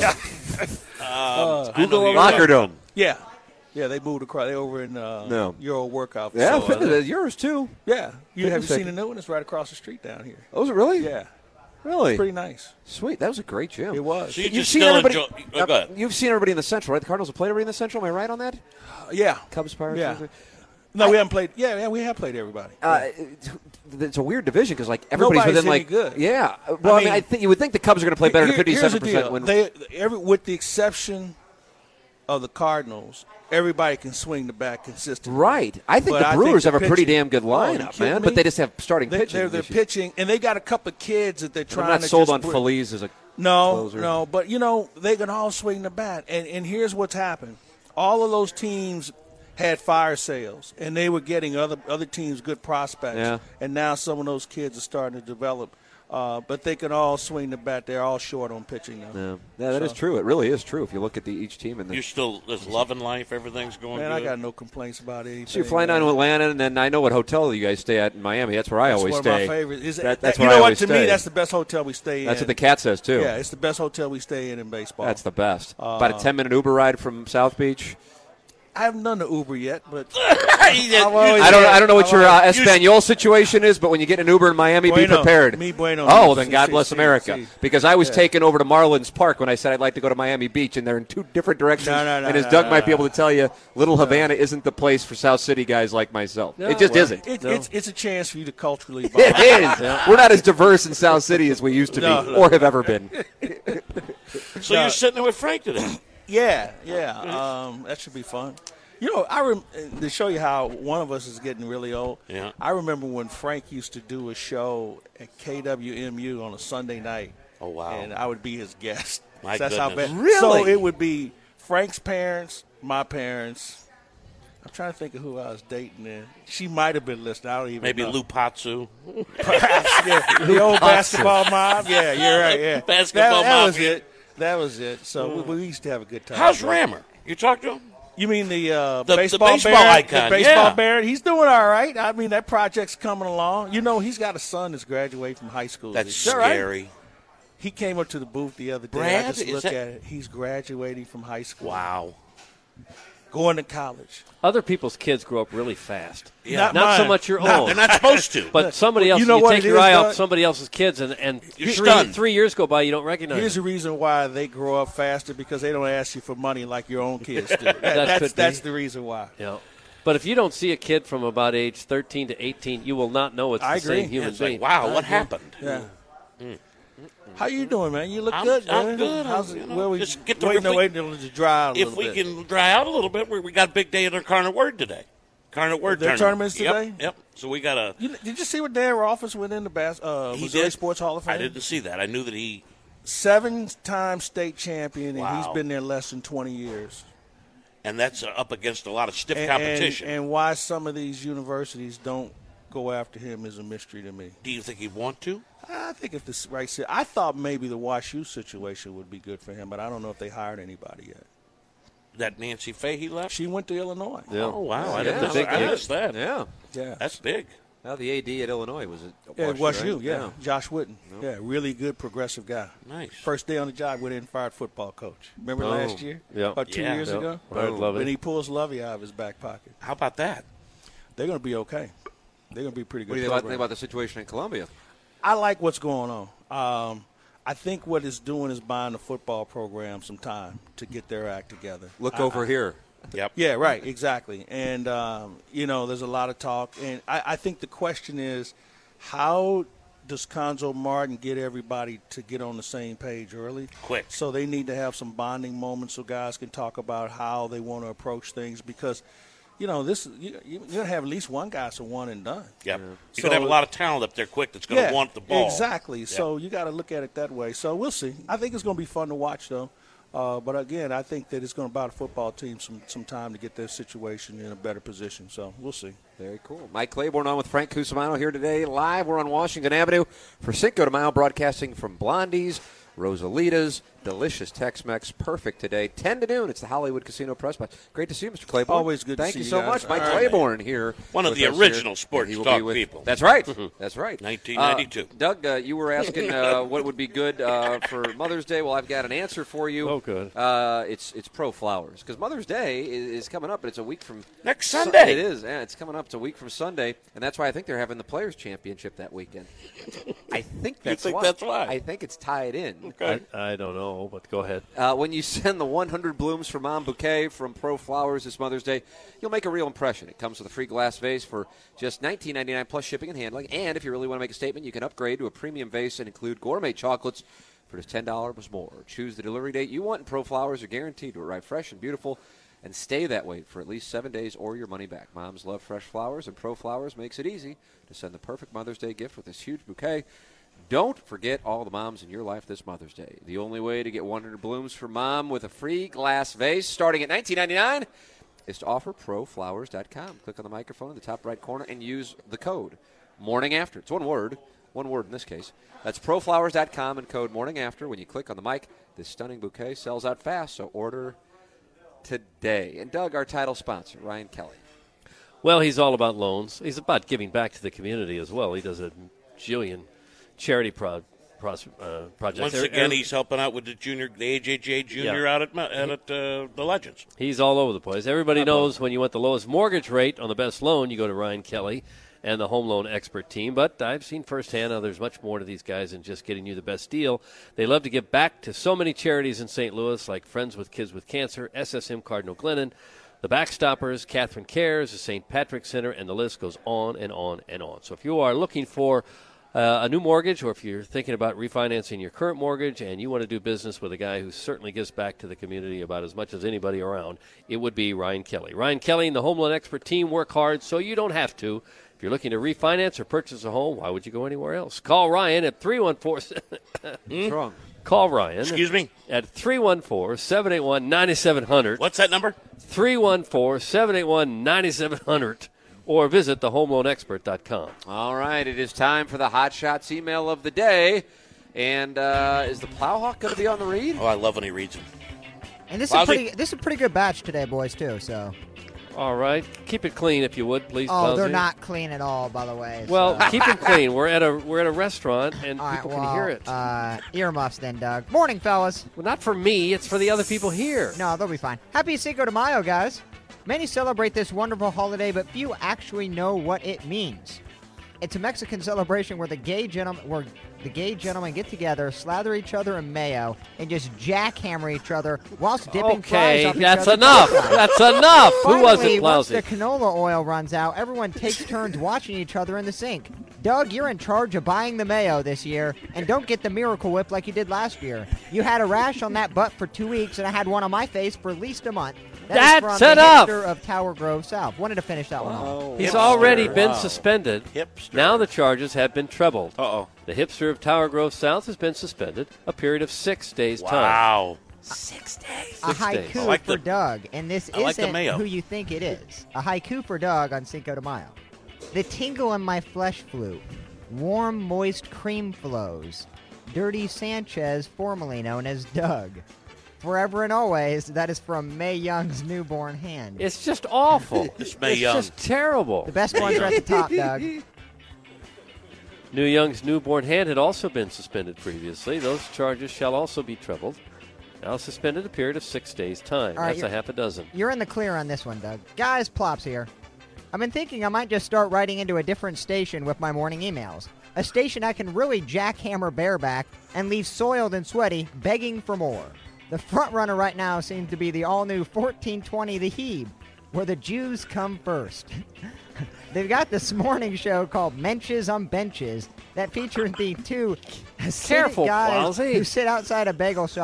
Google Locker Dome. Yeah, they moved across. They're over in your old workout facility. Yeah, yours too. Yeah, have you seen the new one? It's right across the street down here. Oh, is it really? Yeah. Really? It's pretty nice. Sweet. That was a great gym. It was. So You've seen everybody. You've seen everybody in the Central, right? The Cardinals have played everybody in the Central. Am I right on that? Yeah. Cubs, Pirates. Yeah. No, we haven't played. Yeah, we have played everybody. It's a weird division because everybody's Nobody's within any good. Yeah. Well, I mean, I think you would think the Cubs are going to play better than 57%. Here's the deal. With the exception of the Cardinals, everybody can swing the bat consistently. Right. I think the Brewers have a pretty damn good lineup, man. But they just have starting pitching. They're pitching, and they got a couple of kids that they're trying to. I'm not sold on Feliz as a closer. No, but they can all swing the bat. And here's what's happened: all of those teams had fire sales, and they were getting other teams good prospects. Yeah. And now some of those kids are starting to develop. But they can all swing the bat. They're all short on pitching now. Yeah, that is true. It really is true. If you look at each team, and you're still just loving life. Everything's going good. Man, I got no complaints about anything. So you're flying down to Atlanta, and then I know what hotel you guys stay at in Miami. That's where I always stay. That's one of my favorites. That's you where know I what? To me, that's the best hotel we stay in. That's what the cat says too. Yeah, it's the best hotel we stay in baseball. That's the best. About a 10-minute Uber ride from South Beach. I haven't done the Uber yet, but I don't know what your Espanol situation is, but when you get an Uber in Miami, be prepared. Bueno. Oh, well, then God bless America. Because I was taken over to Marlins Park when I said I'd like to go to Miami Beach, and they're in two different directions. And as Doug might be able to tell you, Little Havana isn't the place for South City guys like myself. It just isn't. It's a chance for you to culturally bond. It is. We're not as diverse in South City as we used to be or have ever been. So you're sitting there with Frank today. Yeah. That should be fun. You know, to show you how one of us is getting really old. Yeah. I remember when Frank used to do a show at KWMU on a Sunday night. Oh wow! And I would be his guest. My That's goodness. how bad. Really? So it would be Frank's parents, my parents. I'm trying to think of who I was dating then. She might have been listening. I don't even Maybe know. Lou Patsu. Perhaps, yeah. The old basketball mob. Yeah, you're right. Yeah, Basketball that mob. was it. That was it. So we used to have a good time. How's Rammer? You talked to him? You mean the baseball baron? icon, The baseball yeah. baron? He's doing all right. I mean, that project's coming along. You know, he's got a son that's graduating from high school. That's this year. scary. He came up to the booth the other day. Brad, I just is looked that- at it. He's graduating from high school. Wow. Going to college. Other people's kids grow up really fast. Yeah. Not so mine. much your Not- own. They're not supposed to. But somebody else, You know you what take it your is, eye Doug? off somebody else's kids, and You're stunned. 3 years go by, you don't recognize Here's them. the reason why they grow up faster, because they don't ask you for money like your own kids do. That could be. That's the reason why. Yeah. But if you don't see a kid from about age 13 to 18, you will not know it's I the same agree. human It's like, being. wow, what happened? Yeah. How you doing, man? You look I'm good, I'm man. good. How's You it? know, Well, we just get to waiting until it dry out a If little we bit. can dry out a little bit, we got a big day at our Carnot Word today. Carnot Word Their tournaments Yep, today? Yep. So we got a. Did you see what Dan Rothfuss went in the He Missouri did. Sports Hall of Fame? I didn't see that. I knew that he. 7-time state champion, and he's Wow. been there less than 20 years. And that's up against a lot of stiff And- competition. And why some of these universities don't go after him is a mystery to me. Do you think he'd want to? I think if this right, I thought maybe the WashU situation would be good for him, but I don't know if they hired anybody yet. That Nancy Fahey left? She went to Illinois. Yeah. Oh, wow. I Yeah, didn't big I deal. missed that. Yeah. Yeah. That's big. Now the AD at Illinois was it? Yeah, WashU, right? yeah. Josh Witten. Yeah, really good progressive guy. Nice. First day on the job, went in and fired football coach. Remember last year? Yeah. Or 2 Yeah. years Yeah. ago? I love it. And he pulls Lovey out of his back pocket. How about that? They're going to be okay. They're going to be pretty good. What do you think program. about the situation in Columbia? I like what's going on. I think what it's doing is buying the football program some time to get their act together. Look over here. Yep. Yeah, right, exactly. And, there's a lot of talk. And I think the question is, how does Conzo Martin get everybody to get on the same page early? Quick. So they need to have some bonding moments so guys can talk about how they want to approach things because, you're gonna have at least one guy that's a one and done. Yep. You're gonna have a lot of talent up there quick that's gonna want the ball. Exactly. Yep. So you got to look at it that way. So we'll see. I think it's gonna be fun to watch though. But again, I think that it's going to buy the football team some time to get their situation in a better position. So we'll see. Very cool. Mike Claiborne on with Frank Cusimano here today live. We're on Washington Avenue for Cinco de Mayo, broadcasting from Blondie's, Rosalita's, delicious Tex-Mex, perfect today, 10 to noon. It's the Hollywood Casino Press Box. Great to see you, Mr. Claiborne. Always good to see you. Thank you so much. Mike Claiborne here. One of the original sports talk people. That's right. That's right. 1992. Doug, you were asking what would be good for Mother's Day. Well, I've got an answer for you. Oh, good. It's Pro Flowers, because Mother's Day is coming up, but it's a week from next Sunday. It is. Yeah, it's coming up. It's a week from Sunday, and that's why I think they're having the Players' Championship that weekend. I think that's why. That's why. I think it's tied in. Okay. I don't know, but go ahead. When you send the 100 Blooms for Mom bouquet from Pro Flowers this Mother's Day, you'll make a real impression. It comes with a free glass vase for just $19.99 plus shipping and handling. And if you really want to make a statement, you can upgrade to a premium vase and include gourmet chocolates for just $10 more. Choose the delivery date you want, and Pro Flowers are guaranteed to arrive fresh and beautiful and stay that way for at least 7 days or your money back. Moms love fresh flowers, and Pro Flowers makes it easy to send the perfect Mother's Day gift with this huge bouquet. Don't forget all the moms in your life this Mother's Day. The only way to get 100 Blooms for Mom with a free glass vase starting at $19.99 is to offer proflowers.com. Click on the microphone in the top right corner and use the code Morning After. It's one word in this case. That's proflowers.com and code Morning After. When you click on the mic, this stunning bouquet sells out fast, so order today. And Doug, our title sponsor, Ryan Kelly. Well, he's all about loans. He's about giving back to the community as well. He does a jillion charity projects. Once again, he's helping out with the AJJ Junior out at the Legends. He's all over the place. Everybody knows when you want the lowest mortgage rate on the best loan, you go to Ryan Kelly and the home loan expert team. But I've seen firsthand how there's much more to these guys than just getting you the best deal. They love to give back to so many charities in St. Louis, like Friends with Kids with Cancer, SSM Cardinal Glennon, the Backstoppers, Catherine Cares, the St. Patrick Center, and the list goes on and on and on. So if you are looking for a new mortgage, or if you're thinking about refinancing your current mortgage and you want to do business with a guy who certainly gives back to the community about as much as anybody around, it would be Ryan Kelly. Ryan Kelly and the Home Loan Expert team work hard so you don't have to. If you're looking to refinance or purchase a home, why would you go anywhere else? Call Ryan at 314. What's wrong? Call Ryan. Excuse me? At 314-781-9700. What's that number? 314-781-9700. Or visit thehomeloanexpert.com. All right, it is time for the Hot Shots email of the day. And is the Plowhawk going to be on the read? Oh, I love when he reads them. And this is a pretty good batch today, boys, too. So. All right, keep it clean if you would, please. Oh, Plowsy. they're not clean at all, by the way. Well, keep it clean. We're at a restaurant, and people can hear it. Earmuffs, then, Doug. Morning, fellas. Well, not for me. It's for the other people here. No, they'll be fine. Happy Cinco de Mayo, guys. Many celebrate this wonderful holiday, but few actually know what it means. It's a Mexican celebration where the gay gentlemen get together, slather each other in mayo, and just jackhammer each other whilst dipping fries off each other's enough. That's enough. Finally, Who was it, once Plowsy? the canola oil runs out, everyone takes turns watching each other in the sink. Doug, you're in charge of buying the mayo this year, and don't get the Miracle Whip like you did last year. You had a rash on that butt for 2 weeks, and I had one on my face for at least a month. That's from the enough. hipster of Tower Grove South. Wanted to finish that one off. He's already been suspended. Hipster. Now the charges have been trebled. Uh-oh. The hipster of Tower Grove South has been suspended a period of 6 days' time. Wow. 6 days. A haiku for Doug, and this isn't mayo. who you think it is. A haiku for Doug on Cinco de Mayo. The tingle in my flesh flute. Warm, moist cream flows. Dirty Sanchez, formerly known as Doug. Forever and always, that is from Mae Young's Newborn Hand. It's just awful. It's Mae Young. Just terrible. The best ones are at the top, Doug. New Young's Newborn Hand had also been suspended previously. Those charges shall also be trebled. Now suspended a period of 6 days' time. All right, That's a half a dozen. You're in the clear on this one, Doug. Guys, Plops here. I've been thinking I might just start writing into a different station with my morning emails. A station I can really jackhammer bareback and leave soiled and sweaty, begging for more. The front runner right now seems to be the all-new 1420 The Heeb, where the Jews come first. They've got this morning show called Menches on Benches that features the two acidic guys who sit outside a bagel shop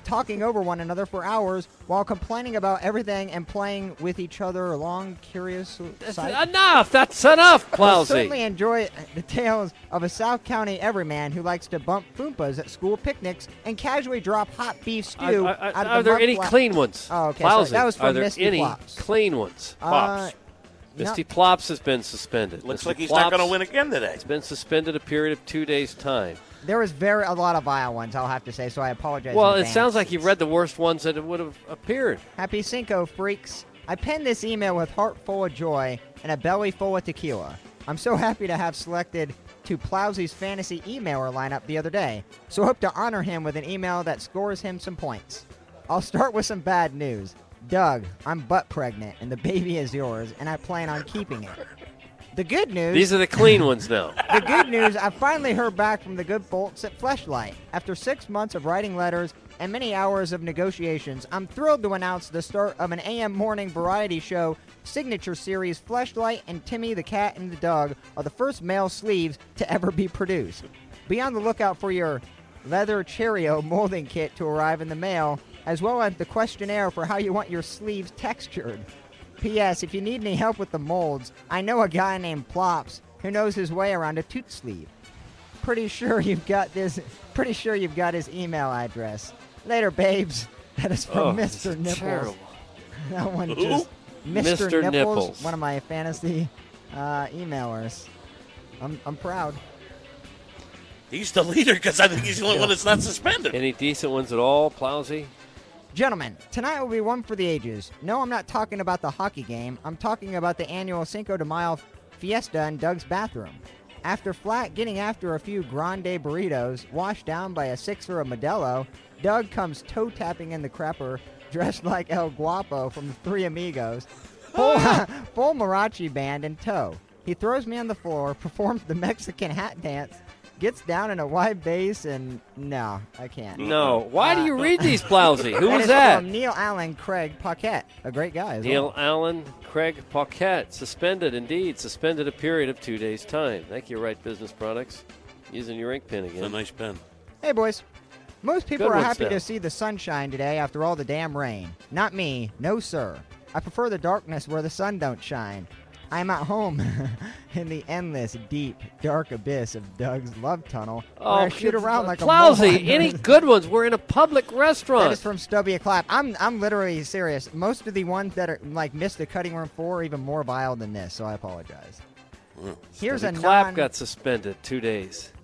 talking over one another for hours while complaining about everything and playing with each other along curious sites. Enough! That's enough, I Plowsy. certainly enjoy the tales of a South County everyman who likes to bump Foompas at school picnics and casually drop hot beef stew out of the Are there mud any flap. clean ones? Oh, okay. Plowsy, So that was are from there Misty any Plops. clean ones? Plops. Misty Plops has been suspended. Looks Misty like he's not Plops going to win again today. It's been suspended a period of 2 days' time. There was a lot of vile ones, I'll have to say, so I apologize. Well, in it advance. sounds like you've read the worst ones that would have appeared. Happy Cinco, freaks. I penned this email with heart full of joy and a belly full of tequila. I'm so happy to have selected to Plowsy's fantasy emailer lineup the other day, so hope to honor him with an email that scores him some points. I'll start with some bad news. Doug, I'm butt pregnant, and the baby is yours, and I plan on keeping it. The good news... These are the clean ones now. The good news, I finally heard back from the good folks at Fleshlight. After 6 months of writing letters and many hours of negotiations, I'm thrilled to announce the start of an AM morning variety show signature series. Fleshlight and Timmy the Cat and the Dog are the first male sleeves to ever be produced. Be on the lookout for your leather Cheerio molding kit to arrive in the mail, as well as the questionnaire for how you want your sleeves textured. P.S. If you need any help with the molds, I know a guy named Plops who knows his way around a toot sleeve. Pretty sure you've got his email address. Later, babes. That is from Mr. Nipples. Terrible. That one Who? just Mr. Nipples. One of my fantasy emailers. I'm proud. He's the leader because I think he's the only one that's not suspended. Any decent ones at all, Plowsy? Gentlemen, tonight will be one for the ages. No, I'm not talking about the hockey game. I'm talking about the annual Cinco de Mayo fiesta in Doug's bathroom. After getting after a few grande burritos, washed down by a sixer of Modelo, Doug comes toe-tapping in the crapper, dressed like El Guapo from the Three Amigos, full mariachi band in tow. He throws me on the floor, performs the Mexican hat dance, gets down in a wide bass, and no, I can't. No. Why do you read these, Plowsy? Who was is that? From Neil Allen Craig Paquette, a great guy as Neil well. Allen Craig Paquette, suspended indeed. Suspended a period of 2 days' time. Thank you, Right Business Products. Using your ink pen again. It's a nice pen. Hey, boys. Most people Good are one, happy Steph. to see the sunshine today after all the damn rain. Not me. No, sir. I prefer the darkness where the sun don't shine. I'm at home in the endless, deep, dark abyss of Doug's love tunnel where I shoot around like a Plowsy, moron. any good ones? We're in a public restaurant. That is from Stubby a Clap. I'm literally serious. Most of the ones that are like missed the cutting room floor are even more vile than this, so I apologize. Here's Stubby a Clap got suspended 2 days.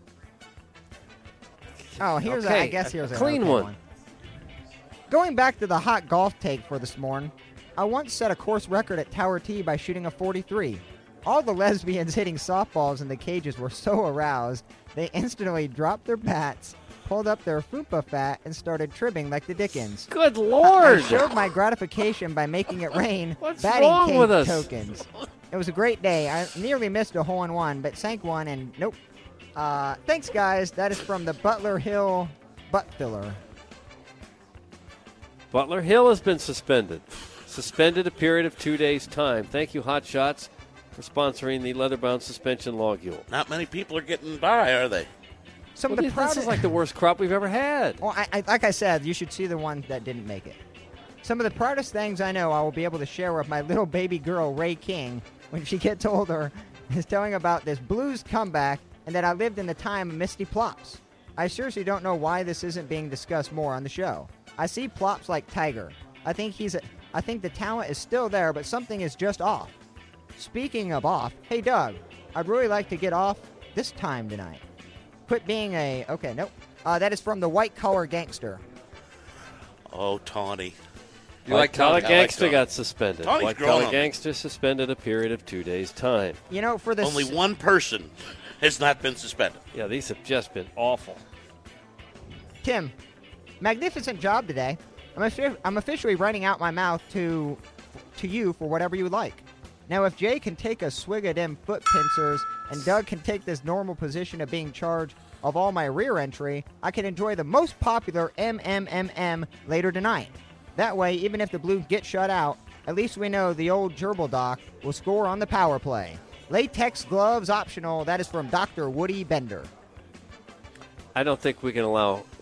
Oh, here's Okay, I guess here's a an clean okay one. Going back to the hot golf take for this morning, I once set a course record at Tower T by shooting a 43. All the lesbians hitting softballs in the cages were so aroused, they instantly dropped their bats, pulled up their fupa fat, and started trimming like the Dickens. Good Lord! I showed my gratification by making it rain What's batting wrong cage with us? tokens. It was a great day. I nearly missed a hole-in-one, but sank one, and nope. Thanks, guys. That is from the Butler Hill Butt Filler. Butler Hill has been suspended. Suspended a period of 2 days' time. Thank you, Hot Shots, for sponsoring the leather-bound suspension logule. Not many people are getting by, are they? Some Well, of the this proudest is like the worst crop we've ever had. Well, I like I said, you should see the ones that didn't make it. Some of the proudest things I know I will be able to share with my little baby girl, Ray King, when she gets older, is telling about this blues comeback and that I lived in the time of Misty Plops. I seriously don't know why this isn't being discussed more on the show. I see Plops like Tiger. I think the talent is still there, but something is just off. Speaking of off, hey Doug, I'd really like to get off this time tonight. Quit being a... Okay, nope. That is from the White Collar Gangster. Oh, Tawny. White Collar Gangster got suspended. Tawny's White grown Collar on me. Gangster suspended a period of 2 days' time. You know, for this... Only one person has not been suspended. Yeah, these have just been awful. Tim, magnificent job today. I'm officially writing out my mouth to you for whatever you like. Now, if Jay can take a swig of them foot pincers and Doug can take this normal position of being charged of all my rear entry, I can enjoy the most popular MMMM later tonight. That way, even if the Blues get shut out, at least we know the old gerbil doc will score on the power play. Latex gloves optional. That is from Dr. Woody Bender. I don't think we can allow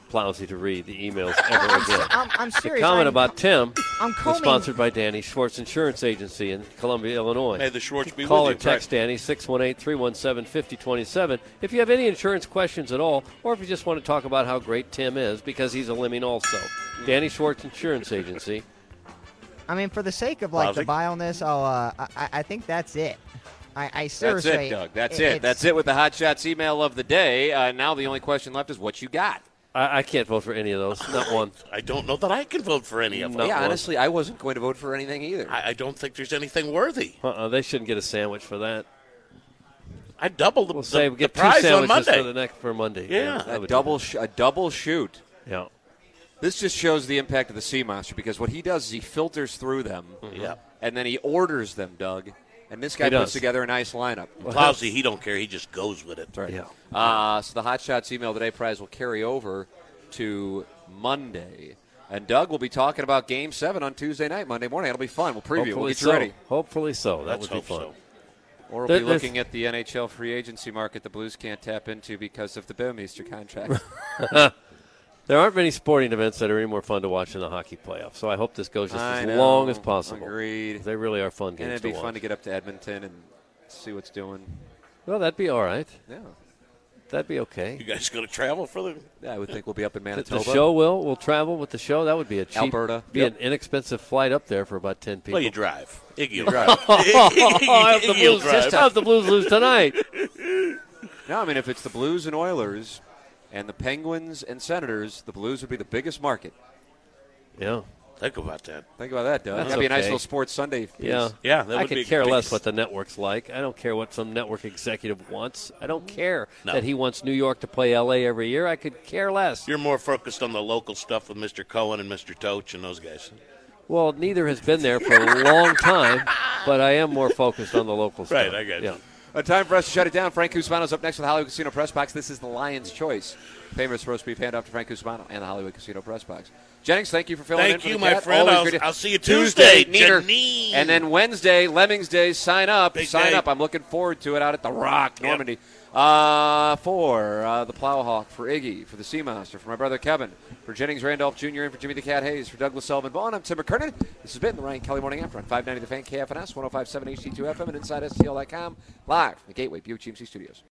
Plowsy to read the emails ever again. I'm serious. The comment about Tim I'm was sponsored by Danny Schwartz Insurance Agency in Columbia, Illinois. May the Schwartz be Call with or you. text Danny 618-317-5027 if you have any insurance questions at all, or if you just want to talk about how great Tim is, because he's a lemming also. Danny Schwartz Insurance Agency. I mean, for the sake of the vileness, I think that's it. I seriously. That's it, Doug. That's it. That's it with the Hot Shots email of the day. Now the only question left is what you got. I can't vote for any of those. Not one. I don't know that I can vote for any of them. Yeah, honestly, I wasn't going to vote for anything either. I don't think there's anything worthy. They shouldn't get a sandwich for that. I doubled We'll say we get the prize 2 on sandwiches Monday. for Monday. Yeah. A double shoot. Yeah. This just shows the impact of the Sea Monster, because what he does is he filters through them, and then he orders them, Doug. And this guy puts together a nice lineup. Plowsy, he don't care. He just goes with it. Right. So the Hot Shots email today prize will carry over to Monday. And Doug will be talking about Game 7 on Tuesday night, Monday morning. It'll be fun. We'll preview it. We'll get you ready. Hopefully so. That would be fun. So. Or we'll be looking at the NHL free agency market the Blues can't tap into because of the Bouwmeester contract. There aren't many sporting events that are any more fun to watch than the hockey playoffs, so I hope this goes just as long as possible. Agreed. They really are fun games and it'd to be watch. fun to get up to Edmonton and see what's doing. Well, that'd be all right. Yeah. That'd be okay. You guys going to travel for them? Yeah, I would think we'll be up in Manitoba. The show will travel with the show. That would be a cheap, Alberta. An inexpensive flight up there for about 10 people. Well, you drive. Iggy will drive. I hope the Blues lose tonight. No, I mean, if it's the Blues and Oilers and the Penguins and Senators, the Blues would be the biggest market. Yeah. Think about that. Think about that, Doug. That's That'd be a nice okay. little sports Sunday piece. Yeah. That I would be could care big. less what the network's like. I don't care what some network executive wants. I don't care that he wants New York to play L.A. every year. I could care less. You're more focused on the local stuff with Mr. Cohen and Mr. Toch and those guys. Well, neither has been there for a long time, but I am more focused on the local stuff. Right, I got you. Time for us to shut it down. Frank Cusmano's up next with the Hollywood Casino Press Box. This is the Lion's Choice. Famous roast beef handoff to Frank Cusmano and the Hollywood Casino Press Box. Jennings, thank you for filling in. Thank for you, the my Cat. friend. I'll see you Tuesday. Janine. And then Wednesday, Lemmings Day. Sign up. Big Sign day. up. I'm looking forward to it out at the Rock, Normandy. For the Plowhawk, for Iggy, for the Sea Monster, for my brother Kevin, for Jennings Randolph Jr., and for Jimmy the Cat Hayes, for Douglas Sullivan Vaughn, I'm Tim McKernan. This has been the Ryan Kelly Morning After on 590 The Fan, KFNS, 105.7 HD2 FM, and InsideSTL.com, live from the Gateway Buick GMC Studios.